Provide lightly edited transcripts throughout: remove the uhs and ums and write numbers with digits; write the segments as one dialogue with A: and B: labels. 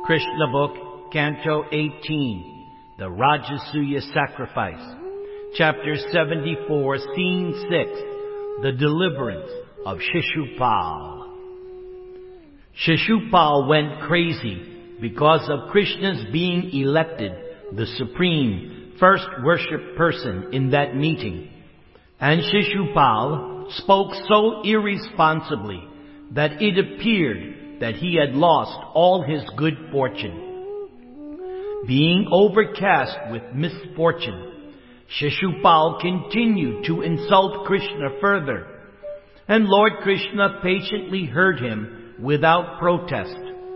A: Krishna Book, Canto 18, The Rajasuya Sacrifice, Chapter 74, Scene 6, The Deliverance of Shishupal. Shishupal went crazy because of Krishna's being elected the supreme first worship person in that meeting. And Shishupal spoke so irresponsibly that it appeared that he had lost all his good fortune. Being overcast with misfortune, Shishupal continued to insult Krishna further, and Lord Krishna patiently heard him without protest.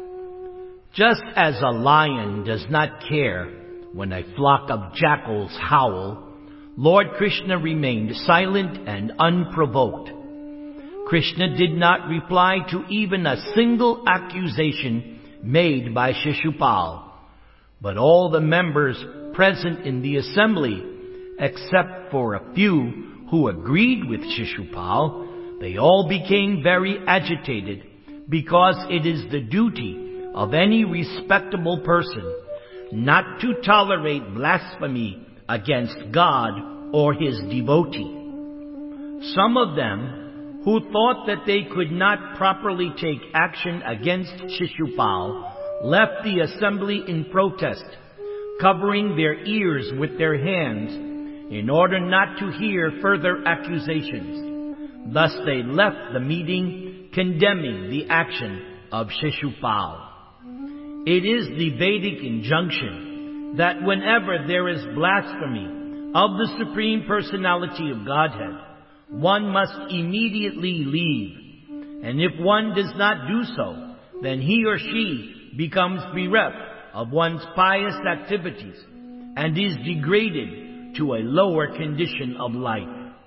A: Just as a lion does not care when a flock of jackals howl, Lord Krishna remained silent and unprovoked. Krishna did not reply to even a single accusation made by Shishupal, but all the members present in the assembly, except for a few who agreed with Shishupal, they all became very agitated, because it is the duty of any respectable person not to tolerate blasphemy against God or His devotee. Some of them, who thought that they could not properly take action against Shishupal, left the assembly in protest, covering their ears with their hands in order not to hear further accusations. Thus they left the meeting condemning the action of Shishupal. It is the Vedic injunction that whenever there is blasphemy of the Supreme Personality of Godhead, one must immediately leave. And if one does not do so, then he or she becomes bereft of one's pious activities and is degraded to a lower condition of life.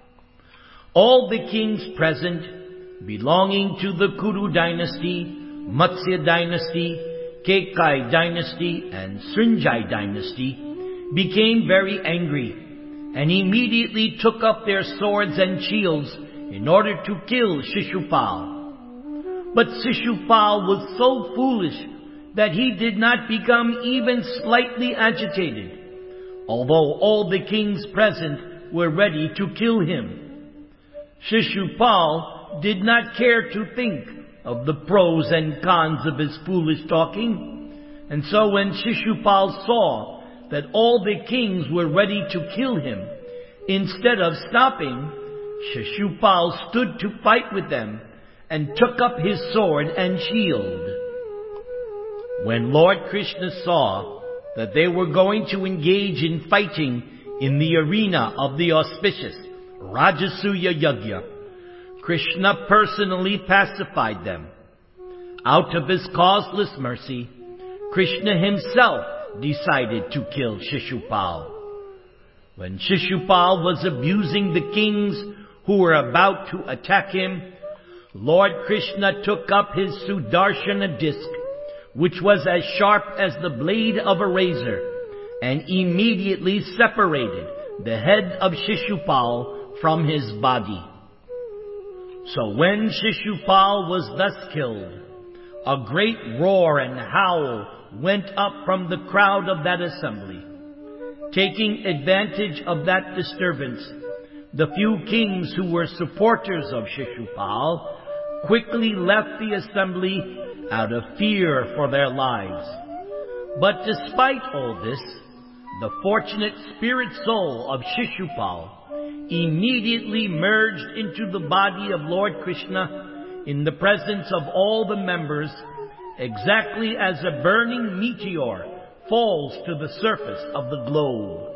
A: All the kings present, belonging to the Kuru dynasty, Matsya dynasty, Kekai dynasty, and Srinjai dynasty, became very angry, and immediately took up their swords and shields in order to kill Shishupal. But Shishupal was so foolish that he did not become even slightly agitated, although all the kings present were ready to kill him. Shishupal did not care to think of the pros and cons of his foolish talking, and so when Shishupal saw that all the kings were ready to kill him, instead of stopping, Shishupal stood to fight with them and took up his sword and shield. When Lord Krishna saw that they were going to engage in fighting in the arena of the auspicious Rajasuya Yajna, Krishna personally pacified them. Out of his causeless mercy, Krishna himself decided to kill Shishupal. When Shishupal was abusing the kings who were about to attack him, Lord Krishna took up his Sudarshana disc, which was as sharp as the blade of a razor, and immediately separated the head of Shishupal from his body. So when Shishupal was thus killed, a great roar and howl went up from the crowd of that assembly. Taking advantage of that disturbance, the few kings who were supporters of Shishupal quickly left the assembly out of fear for their lives. But despite all this, the fortunate spirit soul of Shishupal immediately merged into the body of Lord Krishna in the presence of all the members, exactly as a burning meteor falls to the surface of the globe.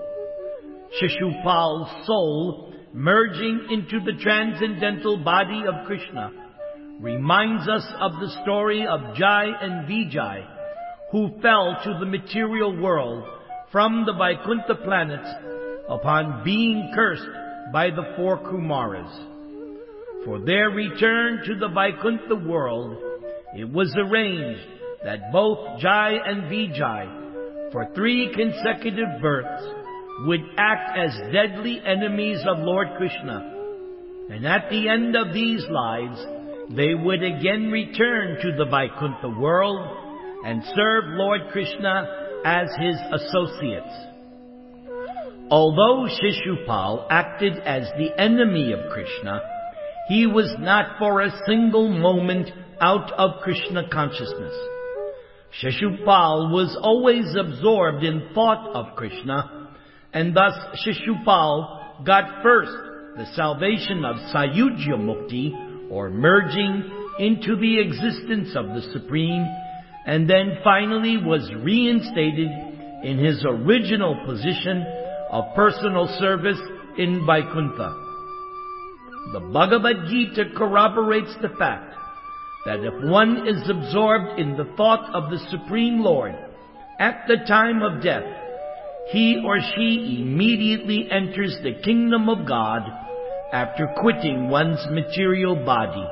A: Shishupal's soul, merging into the transcendental body of Krishna, reminds us of the story of Jai and Vijay, who fell to the material world from the Vaikuntha planets upon being cursed by the four Kumaras. For their return to the Vaikuntha world, it was arranged that both Jai and Vijay, for 3 consecutive births, would act as deadly enemies of Lord Krishna. And at the end of these lives, they would again return to the Vaikuntha world and serve Lord Krishna as his associates. Although Shishupal acted as the enemy of Krishna, he was not for a single moment out of Krishna consciousness. Shishupal was always absorbed in thought of Krishna, and thus Shishupal got first the salvation of Sayujya Mukti, or merging into the existence of the Supreme, and then finally was reinstated in his original position of personal service in Vaikuntha. The Bhagavad Gita corroborates the fact that if one is absorbed in the thought of the Supreme Lord at the time of death, he or she immediately enters the kingdom of God after quitting one's material body.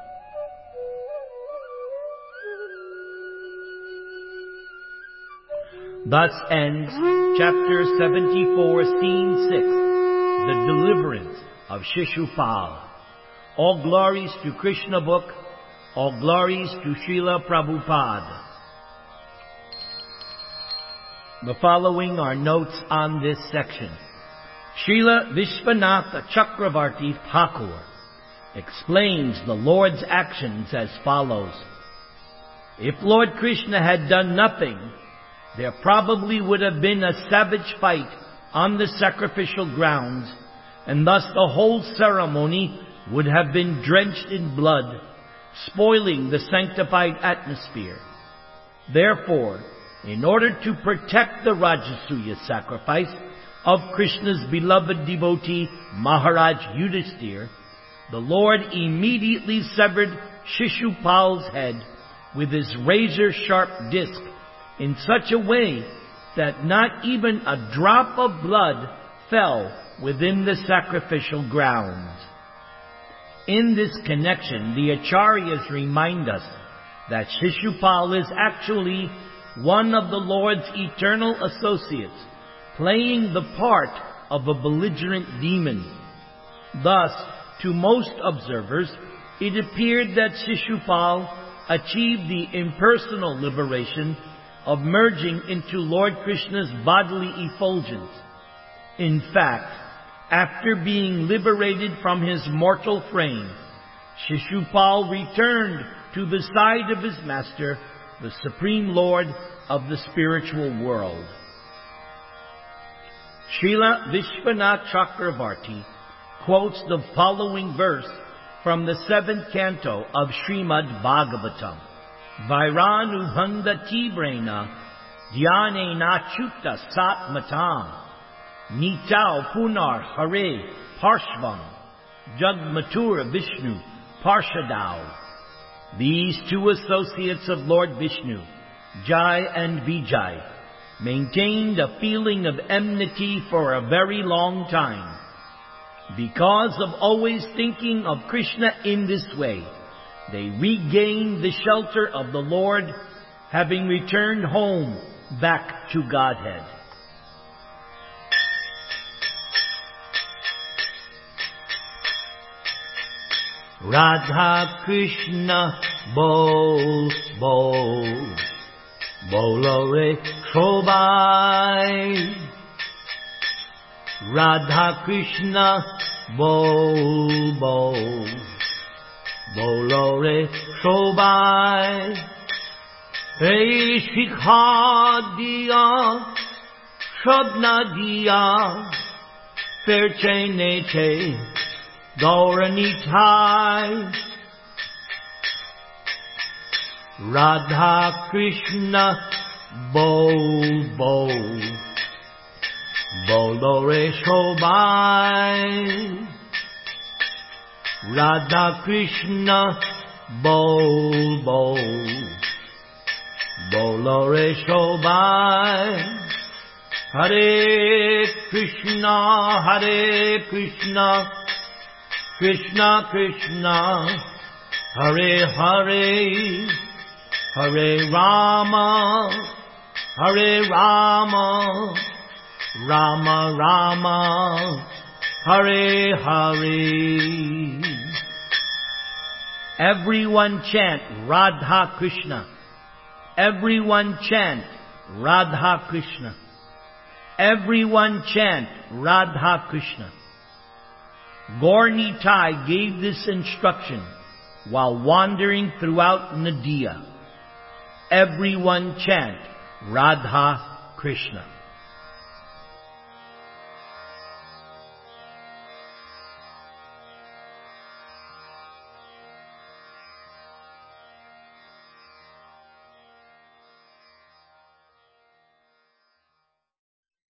A: Thus ends chapter 74, scene 6, the deliverance of Shishupal. All glories to Krishna book, all glories to Srila Prabhupada. The following are notes on this section. Srila Vishwanatha Chakravarti Thakur explains the Lord's actions as follows. If Lord Krishna had done nothing, there probably would have been a savage fight on the sacrificial grounds, and thus the whole ceremony would have been drenched in blood, spoiling the sanctified atmosphere. Therefore, in order to protect the Rajasuya sacrifice of Krishna's beloved devotee Maharaj Yudhisthira, the Lord immediately severed Shishupal's head with his razor-sharp disc in such a way that not even a drop of blood fell within the sacrificial grounds. In this connection, the Acharyas remind us that Shishupal is actually one of the Lord's eternal associates, playing the part of a belligerent demon. Thus, to most observers, it appeared that Shishupal achieved the impersonal liberation of merging into Lord Krishna's bodily effulgence. In fact, after being liberated from his mortal frame, Shishupal returned to the side of his master, the Supreme Lord of the spiritual world. Srila Vishwanath Chakravarti quotes the following verse from the 7th canto of Srimad Bhagavatam. Vairānubhanda Tibrena Dhyanena Chutta Satmatam Nitau Punar Hare Parshvam Jagmatura Vishnu Parshadau. These two associates of Lord Vishnu, Jai and Vijay, maintained a feeling of enmity for a very long time. Because of always thinking of Krishna in this way, they regained the shelter of the Lord, having returned home back to Godhead. Radha Krishna bol bol bolo re shobai. Radha Krishna bol bol bolo re shobai. Hey shikha diya shabna diya perche neche Gauranitai. Radha Krishna bol bol bolo re shobai. Radha Krishna bol bol bolo re shobai. Hare Krishna Hare Krishna Krishna Krishna Hare Hare Hare Rama Hare Rama Rama Rama Hare Hare. Everyone chant Radha Krishna. Everyone chant Radha Krishna. Everyone chant Radha Krishna. Gaur Nitai gave this instruction while wandering throughout Nadia. Everyone chant Radha Krishna.